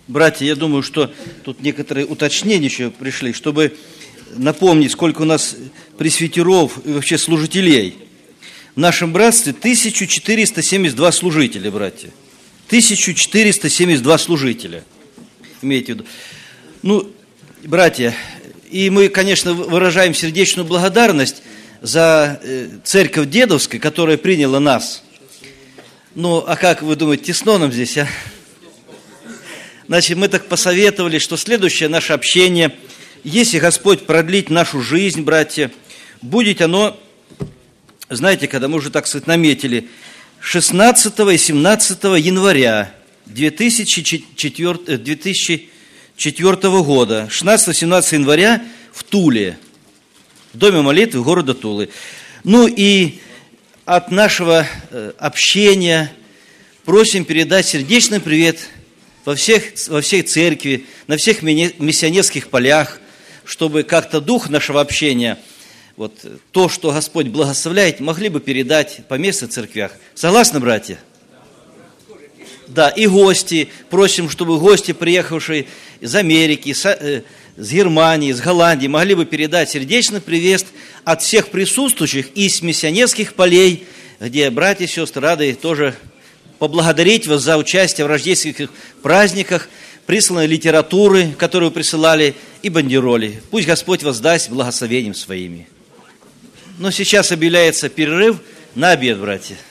Братья, я думаю, что тут некоторые уточнения еще пришли, чтобы напомнить, сколько у нас пресвитеров и вообще служителей. В нашем братстве 1472 служителя, братья. 1472 служителя. Имейте в виду. Ну, братья, и мы, конечно, выражаем сердечную благодарность за церковь Дедовская, которая приняла нас. Ну, а как вы думаете, тесно нам здесь, а? Значит, мы так посоветовали, что следующее наше общение, если Господь продлит нашу жизнь, братья, будет оно, знаете, когда мы уже, так сказать, наметили, 16 и 17 января 2004 года, 16-17 января в Туле, в Доме молитвы города Тулы. Ну и от нашего общения просим передать сердечный привет во всей церкви, на всех миссионерских полях, чтобы как-то дух нашего общения, вот то, что Господь благословляет, могли бы передать по местным церквях. Согласны, братья? Да, и гости, просим, чтобы гости, приехавшие из Америки, с Германии, из Голландии, могли бы передать сердечный привет от всех присутствующих и с миссионерских полей, где братья и сестры рады тоже поблагодарить вас за участие в рождественских праздниках, присланной литературы, которую присылали, и бандероли. Пусть Господь воздаст благословением своими. Но сейчас объявляется перерыв на обед, братья.